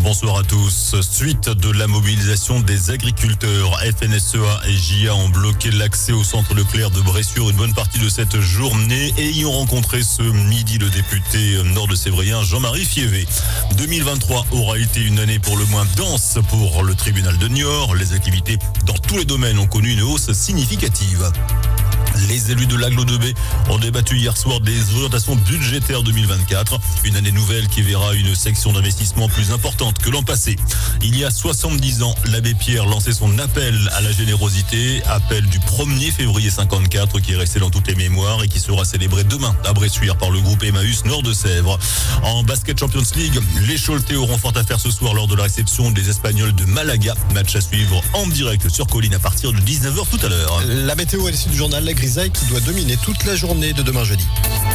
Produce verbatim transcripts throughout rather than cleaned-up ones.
Bonsoir à tous. Suite de la mobilisation des agriculteurs, F N S E A et J A ont bloqué l'accès au centre Leclerc de Bressuire une bonne partie de cette journée et y ont rencontré ce midi le député nord-de-sévrien Jean-Marie Fievé. deux mille vingt-trois aura été une année pour le moins dense pour le tribunal de Niort. Les activités dans tous les domaines ont connu une hausse significative. Les élus de l'Aglo deux B ont débattu hier soir des orientations budgétaires deux mille vingt-quatre. Une année nouvelle qui verra une section d'investissement plus importante que l'an passé. Il y a soixante-dix ans, l'abbé Pierre lançait son appel à la générosité. Appel du premier février cinquante-quatre qui est resté dans toutes les mémoires et qui sera célébré demain à Bressuire par le groupe Emmaüs Nord-de-Sèvres. En basket Champions League, les Choletais auront fort à faire ce soir lors de la réception des Espagnols de Malaga. Match à suivre en direct sur Colline à partir de dix-neuf heures tout à l'heure. La météo à l'issue du journal, la grisaille qui doit dominer toute la journée de demain jeudi.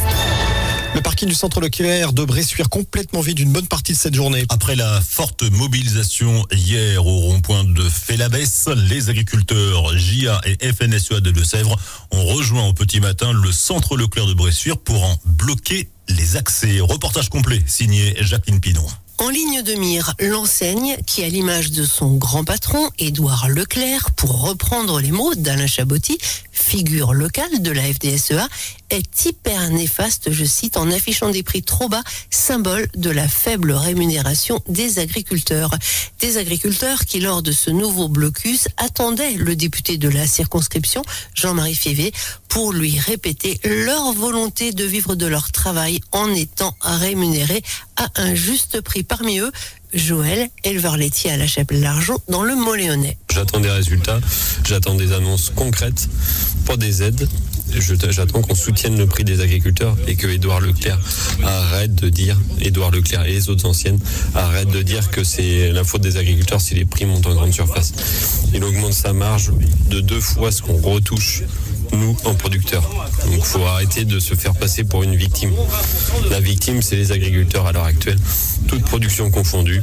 Le parking du centre Leclerc de Bressuire complètement vide une bonne partie de cette journée. Après la forte mobilisation hier au rond-point de Félabès, les agriculteurs J A et F N S E A de Deux-Sèvres ont rejoint au petit matin le centre Leclerc de Bressuire pour en bloquer les accès. Reportage complet signé Jacqueline Pinon. En ligne de mire, l'enseigne qui, à l'image de son grand patron, Édouard Leclerc, pour reprendre les mots d'Alain Chaboty, figure locale de la F D S E A, est hyper néfaste, je cite, en affichant des prix trop bas, symbole de la faible rémunération des agriculteurs. Des agriculteurs qui, lors de ce nouveau blocus, attendaient le député de la circonscription, Jean-Marie Fievé, pour lui répéter leur volonté de vivre de leur travail en étant rémunérés à un juste prix. Parmi eux, Joël, éleveur laitier à la Chapelle-Largeau, dans le Mont-Léonnais. J'attends des résultats, j'attends des annonces concrètes, pas des aides. Je, j'attends qu'on soutienne le prix des agriculteurs et que Édouard Leclerc arrête de dire, Édouard Leclerc et les autres anciennes, arrêtent de dire que c'est la faute des agriculteurs si les prix montent en grande surface. Il augmente sa marge de deux fois ce qu'on retouche, nous, en producteurs. Donc il faut arrêter de se faire passer pour une victime. La victime, c'est les agriculteurs à l'heure actuelle, toute production confondue.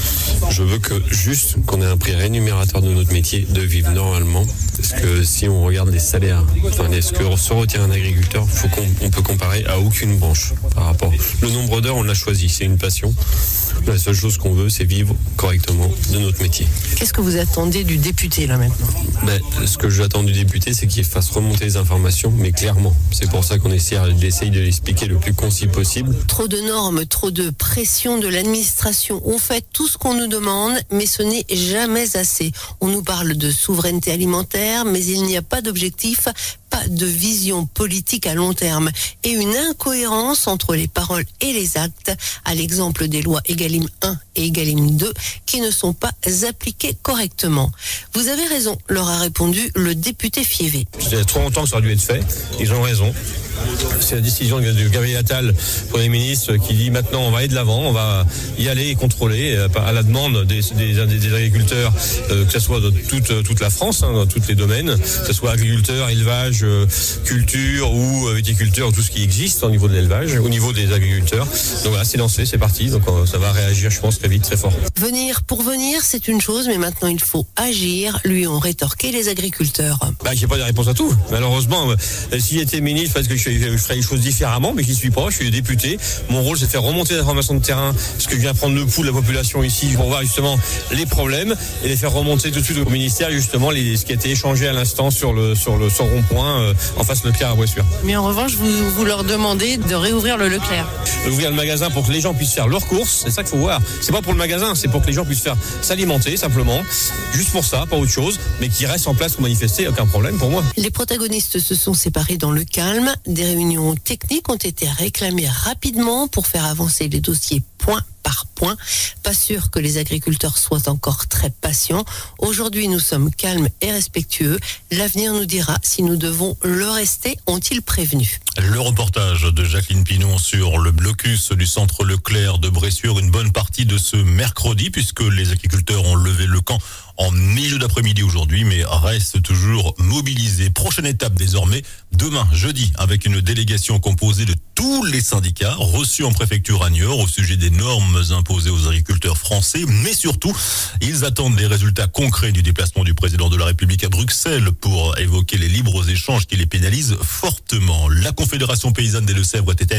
Je veux que juste qu'on ait un prix rémunérateur de notre métier, de vivre normalement. Parce que si on regarde les salaires, enfin, ce que se retient un agriculteur, faut qu'on on peut comparer à aucune branche par rapport. Le nombre d'heures, on l'a choisi, c'est une passion. La seule chose qu'on veut, c'est vivre correctement de notre métier. Qu'est-ce que vous attendez du député là maintenant ? Ben, ce que j'attends du député, c'est qu'il fasse remonter les informations, mais clairement. C'est pour ça qu'on essaie, essaye de l'expliquer le plus concis possible. Trop de normes, trop de pression de l'administration. On fait tout ce qu'on nous demande, mais ce n'est jamais assez. On nous parle de souveraineté alimentaire, mais il n'y a pas d'objectif, pas de vision politique à long terme et une incohérence entre les paroles et les actes, à l'exemple des lois Egalim un et Egalim deux qui ne sont pas appliquées correctement. Vous avez raison, leur a répondu le député Fievé. Il y a trop longtemps que ça aurait dû être fait, ils ont raison. C'est la décision de Gabriel Attal, Premier ministre, qui dit maintenant on va aller de l'avant, on va y aller et contrôler à la demande des, des, des agriculteurs, euh, que ce soit dans toute, toute la France, hein, dans tous les domaines, que ce soit agriculteurs, élevage, euh, culture ou viticulture, tout ce qui existe au niveau de l'élevage, au niveau des agriculteurs. Donc voilà, c'est lancé, c'est parti, donc euh, ça va réagir, je pense, très vite, très fort. Venir pour venir, c'est une chose, mais maintenant il faut agir, lui ont rétorqué les agriculteurs. Bah, j'ai pas de réponse à tout. Malheureusement, euh, s'il était ministre, parce que je Je ferai les choses différemment, mais j'y suis pas, je suis député. Mon rôle, c'est de faire remonter les informations de terrain, parce que je viens prendre le pouls de la population ici pour voir justement les problèmes et les faire remonter tout de suite au ministère, justement, les, ce qui a été échangé à l'instant sur le, sur le, sur le rond-point, euh, en face Leclerc à Bressuire. Mais en revanche, vous, vous leur demandez de réouvrir le Leclerc. Ouvrir le magasin pour que les gens puissent faire leurs courses, c'est ça qu'il faut voir. C'est pas pour le magasin, c'est pour que les gens puissent faire s'alimenter, simplement. Juste pour ça, pas autre chose, mais qui restent en place pour manifester, aucun problème pour moi. Les protagonistes se sont séparés dans le calme. Des réunions techniques ont été réclamées rapidement pour faire avancer les dossiers point par point. Pas sûr que les agriculteurs soient encore très patients. Aujourd'hui, nous sommes calmes et respectueux. L'avenir nous dira si nous devons le rester, ont-ils prévenu. Le reportage de Jacqueline Pinon sur le blocus du centre Leclerc de Bressuire, une bonne partie de ce mercredi, puisque les agriculteurs ont levé le camp en milieu d'après-midi aujourd'hui, mais restent toujours mobilisés. Prochaine étape désormais, demain, jeudi, avec une délégation composée de tous les syndicats reçus en préfecture à Niort au sujet des normes imposées aux agriculteurs français, mais surtout, ils attendent des résultats concrets du déplacement du président de la République à Bruxelles pour évoquer les libres échanges qui les pénalisent fortement. La Confédération paysanne des Deux-Sèvres était-elle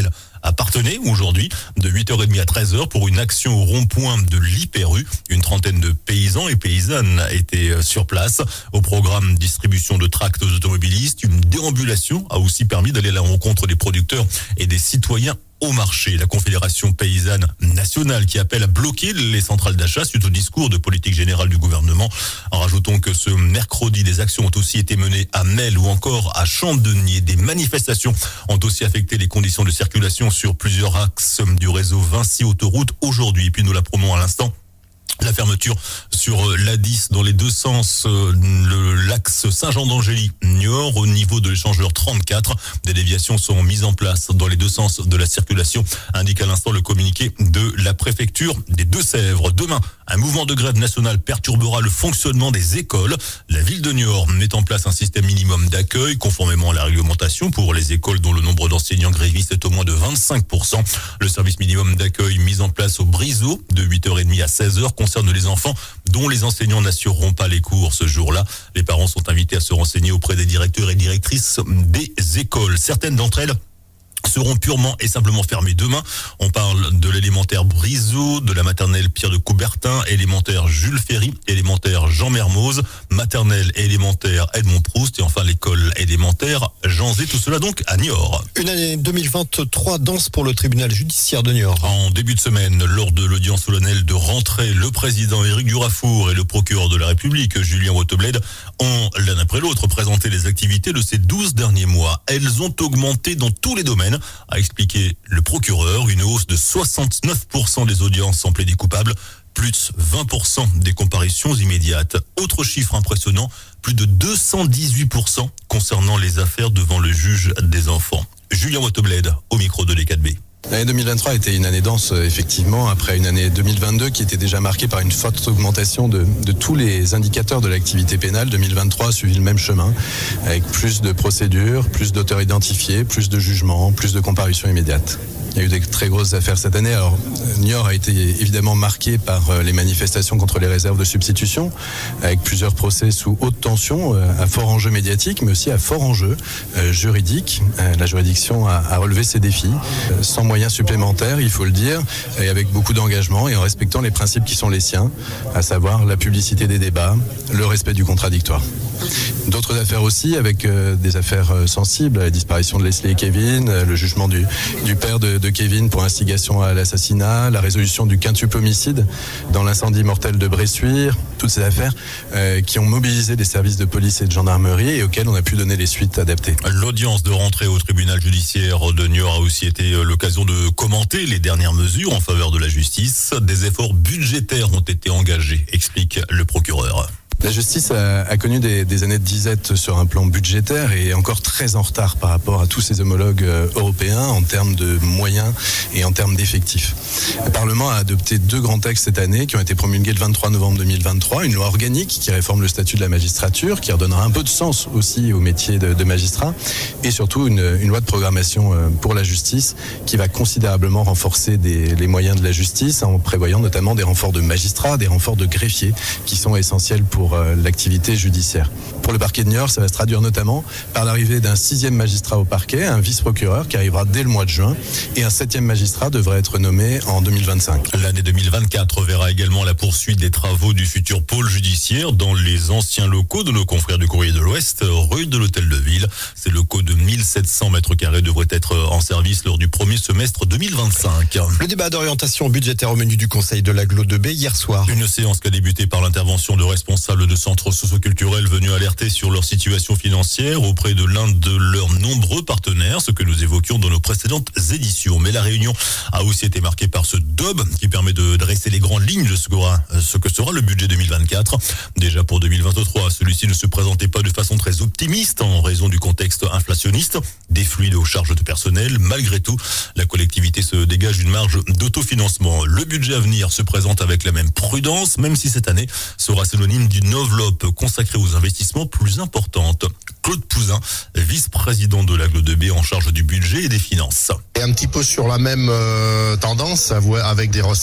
appartenait aujourd'hui de huit heures trente à treize heures pour une action au rond-point de l'Hyper-U. Une trentaine de paysans et paysannes étaient sur place. Au programme distribution de tracts aux automobilistes, une déambulation a aussi permis d'aller à la rencontre des producteurs et des citoyens au marché. La Confédération paysanne nationale qui appelle à bloquer les centrales d'achat suite au discours de politique générale du gouvernement. En rajoutons que ce mercredi, des actions ont aussi été menées à Melle ou encore à Champdenier. Des manifestations ont aussi affecté les conditions de circulation sur plusieurs axes du réseau Vinci Autoroute aujourd'hui. Et puis nous la promenons à l'instant. La fermeture sur l'A dix dans les deux sens, le l'axe Saint-Jean-d'Angély-Niort au niveau de l'échangeur trente-quatre. Des déviations sont mises en place dans les deux sens de la circulation, indique à l'instant le communiqué de la préfecture des Deux-Sèvres. Demain, un mouvement de grève national perturbera le fonctionnement des écoles. La ville de Niort met en place un système minimum d'accueil conformément à la réglementation pour les écoles dont le nombre d'enseignants grévistes est au moins de vingt-cinq pour cent. Le service minimum d'accueil mis en place au Briseau de huit heures trente à seize heures concerne les enfants dont les enseignants n'assureront pas les cours ce jour-là. Les parents sont invités à se renseigner auprès des directeurs et directrices des écoles. Certaines d'entre elles seront purement et simplement fermées demain. On parle de l'élémentaire Briseau, de la maternelle Pierre de Coubertin, élémentaire Jules Ferry, élémentaire Jean Mermoz, maternelle et élémentaire Edmond Proust et enfin l'école élémentaire Jean Zé. Tout cela donc à Niort. Une année deux mille vingt-trois dense pour le tribunal judiciaire de Niort. En début de semaine, lors de l'audience solennelle de rentrée, le président Éric Durafour et le procureur de la République, Julien Watebled, ont l'un après l'autre présenté les activités de ces douze derniers mois. Elles ont augmenté dans tous les domaines, a expliqué le procureur. Une hausse de soixante-neuf pour cent des audiences en plaidé coupable, plus vingt pour cent des comparutions immédiates. Autre chiffre impressionnant, plus de deux cent dix-huit pour cent concernant les affaires devant le juge des enfants. Julien Watebled au micro de l'E quatre B. L'année deux mille vingt-trois a été une année dense, effectivement, après une année deux mille vingt-deux qui était déjà marquée par une forte augmentation de, de tous les indicateurs de l'activité pénale. deux mille vingt-trois a suivi le même chemin, avec plus de procédures, plus d'auteurs identifiés, plus de jugements, plus de comparutions immédiates. Il y a eu des très grosses affaires cette année. Alors, Niort a été évidemment marqué par les manifestations contre les réserves de substitution, avec plusieurs procès sous haute tension, à fort enjeu médiatique, mais aussi à fort enjeu juridique. La juridiction a, a relevé ses défis, sans moyens supplémentaires, il faut le dire, et avec beaucoup d'engagement et en respectant les principes qui sont les siens, à savoir la publicité des débats, le respect du contradictoire. D'autres affaires aussi, avec euh, des affaires euh, sensibles, la disparition de Leslie et Kevin, euh, le jugement du, du père de, de Kevin pour instigation à l'assassinat, la résolution du quintuple homicide dans l'incendie mortel de Bressuire, toutes ces affaires euh, qui ont mobilisé les services de police et de gendarmerie et auxquelles on a pu donner les suites adaptées. L'audience de rentrée au tribunal judiciaire de Niort a aussi été l'occasion de commenter les dernières mesures en faveur de la justice. Des efforts budgétaires ont été engagés, explique le procureur. La justice a, a connu des, des années de disette sur un plan budgétaire et est encore très en retard par rapport à tous ses homologues européens en termes de moyens et en termes d'effectifs. Le Parlement a adopté deux grands textes cette année qui ont été promulgués le vingt-trois novembre deux mille vingt-trois. Une loi organique qui réforme le statut de la magistrature, qui redonnera un peu de sens aussi au métier de, de magistrat, et surtout une, une loi de programmation pour la justice qui va considérablement renforcer des, les moyens de la justice en prévoyant notamment des renforts de magistrats, des renforts de greffiers qui sont essentiels pour l'activité judiciaire. Pour le parquet de Niort, ça va se traduire notamment par l'arrivée d'un sixième magistrat au parquet, un vice-procureur qui arrivera dès le mois de juin, et un septième magistrat devrait être nommé en deux mille vingt-cinq. L'année deux mille vingt-quatre verra également la poursuite des travaux du futur pôle judiciaire dans les anciens locaux de nos confrères du Courrier de l'Ouest, rue de l'Hôtel de Ville. Ces locaux de mille sept cents mètres carrés devraient être en service lors du premier semestre deux mille vingt-cinq. Le débat d'orientation budgétaire au menu du Conseil de l'Agglo deux B hier soir. Une séance qui a débuté par l'intervention de responsables de centres socioculturels venus alerter sur leur situation financière auprès de l'un de leurs nombreux partenaires, ce que nous évoquions dans nos précédentes éditions. Mais la réunion a aussi été marquée par ce D O B qui permet de dresser les grandes lignes de ce que sera, ce que sera le budget deux mille vingt-quatre. Déjà pour deux mille vingt-trois, celui-ci ne se présentait pas de façon très optimiste en raison du contexte inflationniste, des fluides aux charges de personnel. Malgré tout, la collectivité se dégage une marge d'autofinancement. Le budget à venir se présente avec la même prudence, même si cette année sera synonyme d'une enveloppe consacrée aux investissements plus importantes. Claude Pouzin, vice-président de l'Agglo deux B en charge du budget et des finances. Et un petit peu sur la même euh, tendance, avec des recettes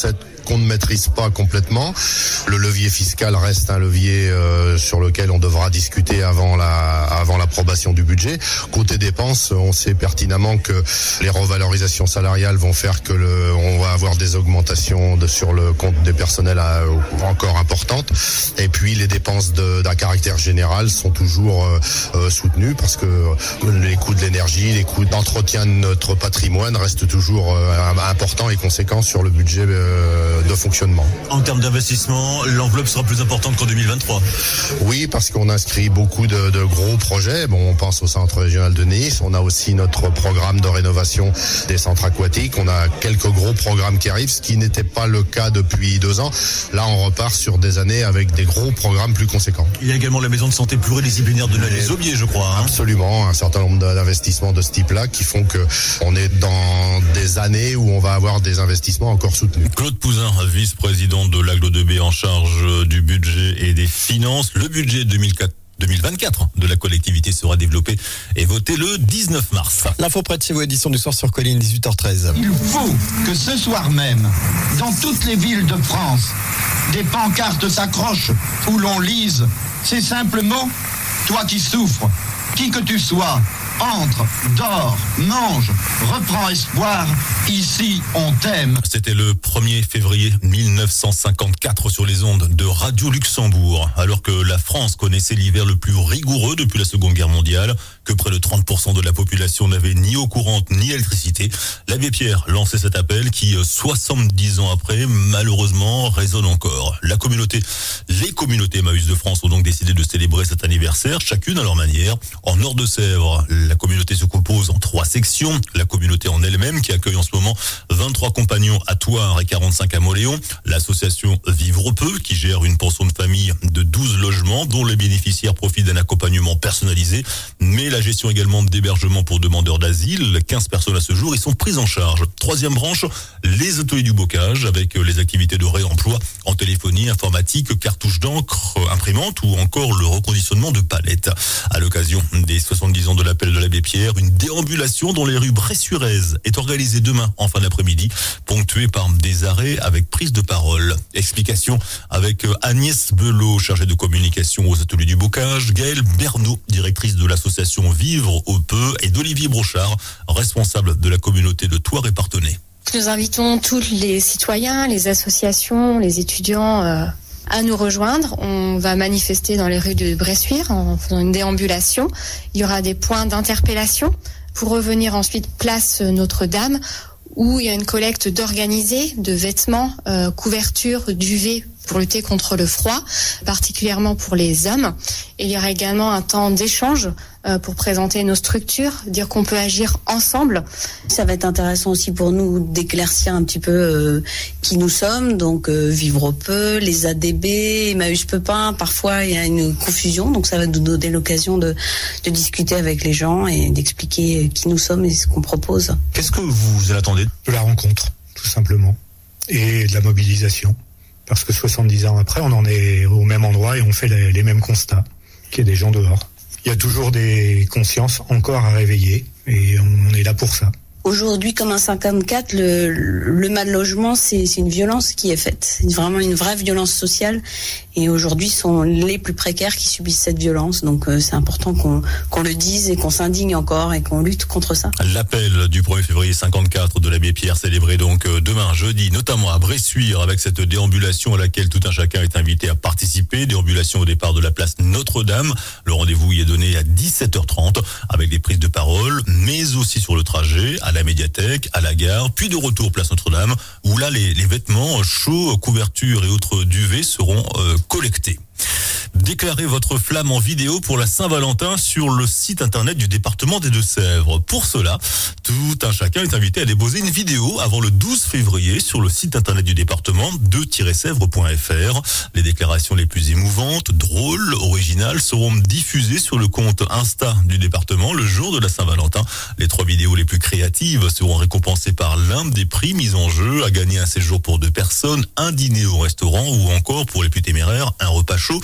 qu'on ne maîtrise pas complètement. Le levier fiscal reste un levier euh, sur lequel on devra discuter avant la avant l'approbation du budget. Côté dépenses, on sait pertinemment que les revalorisations salariales vont faire que le, on va avoir des augmentations de, sur le compte des personnels à, encore importantes. Et puis les dépenses de, d'un caractère général sont toujours euh, euh, soutenues parce que les coûts de l'énergie, les coûts d'entretien de notre patrimoine restent toujours euh, importants et conséquents sur le budget euh, de fonctionnement. En termes d'investissement, l'enveloppe sera plus importante qu'en deux mille vingt-trois. Oui, parce qu'on inscrit beaucoup de, de gros projets. Bon, on pense au centre régional de Nice. On a aussi notre programme de rénovation des centres aquatiques. On a quelques gros programmes qui arrivent, ce qui n'était pas le cas depuis deux ans. Là, on repart sur des années avec des gros programmes plus conséquents. Il y a également la maison de santé pluridisciplinaire de les Aubiers, je crois. Hein. Absolument, un certain nombre d'investissements de ce type-là qui font que on est dans des années où on va avoir des investissements encore soutenus. Claude Pouzin, vice-président de l'Aglo deux B en charge du budget et des finances. Le budget deux mille vingt-quatre de la collectivité sera développé et voté le dix-neuf mars. L'info près de chez vous, édition du soir sur Colline, dix-huit heures treize. Il faut que ce soir même, dans toutes les villes de France, des pancartes s'accrochent où l'on lise ces simples mots. Toi qui souffres, qui que tu sois, entre, dors, mange, reprends espoir, ici on t'aime. C'était le premier février mille neuf cent cinquante-quatre sur les ondes de Radio Luxembourg, alors que la France connaissait l'hiver le plus rigoureux depuis la Seconde Guerre mondiale, que près de trente pour cent de la population n'avait ni eau courante ni électricité. L'abbé Pierre lançait cet appel qui, soixante-dix ans après, malheureusement, résonne encore. La communauté, les communautés Emmaüs de France ont donc décidé de célébrer cet anniversaire, chacune à leur manière. En Nord-de-Sèvres, la communauté se compose en trois sections. La communauté en elle-même qui accueille en ce moment vingt-trois compagnons à Thouars et quarante-cinq à Moléon. L'association Vivre Peu qui gère une pension de famille de douze logements dont les bénéficiaires profitent d'un accompagnement personnalisé. Mais la gestion également d'hébergement pour demandeurs d'asile. quinze personnes à ce jour, ils sont prises en charge. Troisième branche, les ateliers du bocage avec les activités de réemploi en téléphonie, informatique, cartouches d'encre, imprimante ou encore le reconditionnement de palettes. À l'occasion des soixante-dix ans de l'appel de l'abbé Pierre, une déambulation dans les rues bressuiraises est organisée demain en fin d'après-midi, ponctuée par des arrêts avec prise de parole. Explication avec Agnès Belot, chargée de communication aux ateliers du bocage, Gaëlle Bernot, directrice de l'association Vivre au Peu, et d'Olivier Brochard, responsable de la communauté de Thouars et Parthenay. Nous invitons tous les citoyens, les associations, les étudiants euh, à nous rejoindre. On va manifester dans les rues de Bressuire en faisant une déambulation. Il y aura des points d'interpellation pour revenir ensuite place Notre-Dame où il y a une collecte d'organisés, de vêtements, euh, couvertures, duvets pour lutter contre le froid, particulièrement pour les hommes. Et il y aura également un temps d'échange euh, pour présenter nos structures, dire qu'on peut agir ensemble. Ça va être intéressant aussi pour nous d'éclaircir un petit peu euh, qui nous sommes, donc euh, Vivre Peu, les A D B, Emmaüs Pepin. Parfois il y a une confusion, donc ça va nous donner l'occasion de, de discuter avec les gens et d'expliquer qui nous sommes et ce qu'on propose. Qu'est-ce que vous attendez ? De la rencontre, tout simplement, et de la mobilisation. Parce que soixante-dix ans après, on en est au même endroit et on fait les, les mêmes constats, qu'il y a des gens dehors. Il y a toujours des consciences encore à réveiller et on est là pour ça. Aujourd'hui, comme un cinquante-quatre, le, le mal logement, c'est, c'est une violence qui est faite. C'est vraiment une vraie violence sociale. Et aujourd'hui, ce sont les plus précaires qui subissent cette violence. Donc, euh, c'est important qu'on, qu'on le dise et qu'on s'indigne encore et qu'on lutte contre ça. L'appel du premier février cinquante-quatre de l'abbé Pierre, célébré donc demain, jeudi, notamment à Bressuire, avec cette déambulation à laquelle tout un chacun est invité à participer. Déambulation au départ de la place Notre-Dame. Le rendez-vous y est donné à dix-sept heures trente avec des prises de parole, mais aussi sur le trajet, à la médiathèque, à la gare, puis de retour place Notre-Dame, où là les, les vêtements chauds, couvertures et autres duvets seront euh, collectés. Déclarez votre flamme en vidéo pour la Saint-Valentin sur le site internet du département des Deux-Sèvres. Pour cela, tout un chacun est invité à déposer une vidéo avant le douze février sur le site internet du département deux tiret sèvres point f r. Les déclarations les plus émouvantes, drôles, originales seront diffusées sur le compte Insta du département le jour de la Saint-Valentin. Les trois vidéos les plus créatives seront récompensées par l'un des prix mis en jeu, à gagner un séjour pour deux personnes, un dîner au restaurant ou encore pour les plus téméraires, un repas chaud à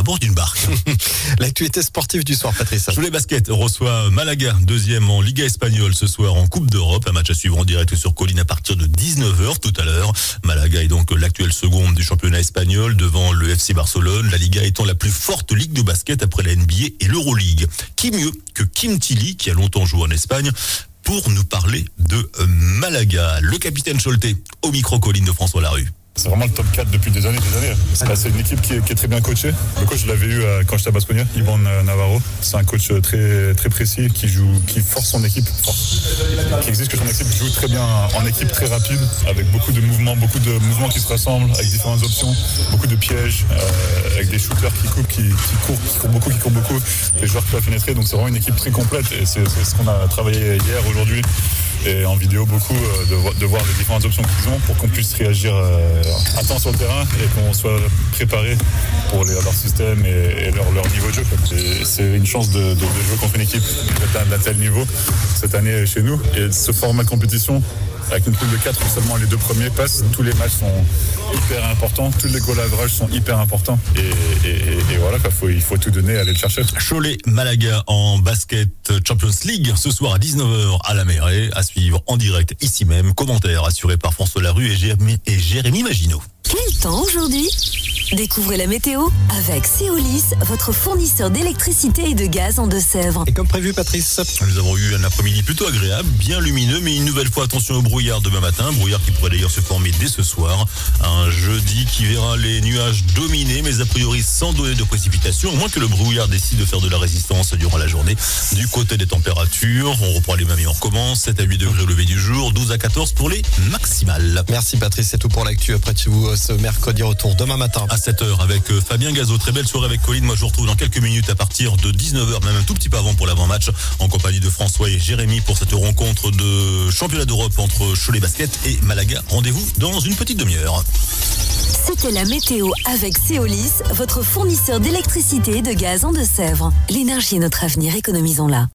bord d'une barque. L'actualité sportive du soir, Patrice. Cholet Basket reçoit Malaga, deuxième en Liga espagnole ce soir en Coupe d'Europe. Un match à suivre en direct sur Colline à partir de dix-neuf heures tout à l'heure. Malaga est donc l'actuelle seconde du championnat espagnol devant le F C Barcelone. La Liga étant la plus forte ligue de basket après la N B A et l'Euroleague. Qui mieux que Kim Tilly, qui a longtemps joué en Espagne, pour nous parler de Malaga. Le capitaine Choletais au micro Colline de François Larue. C'est vraiment le top quatre depuis des années, des années. C'est une équipe qui est, qui est très bien coachée. Le coach, je l'avais eu quand j'étais à Baskonia, Iban Navarro. C'est un coach très, très précis qui joue, qui force son équipe, force, qui exige que son équipe joue très bien en équipe très rapide, avec beaucoup de mouvements, beaucoup de mouvements qui se rassemblent, avec différentes options, beaucoup de pièges, euh, avec des shooters qui coupent, qui, qui courent, qui courent beaucoup, qui courent beaucoup, des joueurs qui peuvent pénétrer. Donc c'est vraiment une équipe très complète et c'est, c'est ce qu'on a travaillé hier, aujourd'hui. Et en vidéo beaucoup, euh, de, de voir les différentes options qu'ils ont pour qu'on puisse réagir euh, à temps sur le terrain et qu'on soit préparé pour les, leur système et, et leur, leur niveau de jeu. Et c'est une chance de, de, de jouer contre une équipe d'un tel niveau cette année chez nous. Et ce format de compétition, avec une poule de quatre où seulement les deux premiers passent, tous les matchs sont hyper importants, tous les goal average sont hyper importants et, et, et voilà, quoi, faut, il faut tout donner et aller le chercher. Cholet Malaga en basket Champions League ce soir à dix-neuf heures à la Mairie, à suivre en direct ici même. Commentaire assuré par François Larue et Jérémy, et Jérémy Maginot. Quel temps aujourd'hui ? Découvrez la météo avec Céolis, votre fournisseur d'électricité et de gaz en Deux-Sèvres. Et comme prévu, Patrice. Nous avons eu un après-midi plutôt agréable, bien lumineux, mais une nouvelle fois attention au brouillard demain matin. Brouillard qui pourrait d'ailleurs se former dès ce soir. Un jeudi qui verra les nuages dominer, mais a priori sans donner de précipitation, au moins que le brouillard décide de faire de la résistance durant la journée. Du côté des températures, on reprend les mêmes et on recommence. sept à huit degrés au lever du jour, douze à quatorze pour les maximales. Merci Patrice, c'est tout pour l'actu. Après de chez vous ce mercredi, retour demain matin. À sept heures avec Fabien Gazot. Très belle soirée avec Colline. Moi, je vous retrouve dans quelques minutes à partir de dix-neuf heures, même un tout petit peu avant pour l'avant-match, en compagnie de François et Jérémy pour cette rencontre de championnat d'Europe entre Cholet Basket et Malaga. Rendez-vous dans une petite demi-heure. C'était la météo avec Céolis, votre fournisseur d'électricité et de gaz en Deux-Sèvres. L'énergie est notre avenir, économisons-la.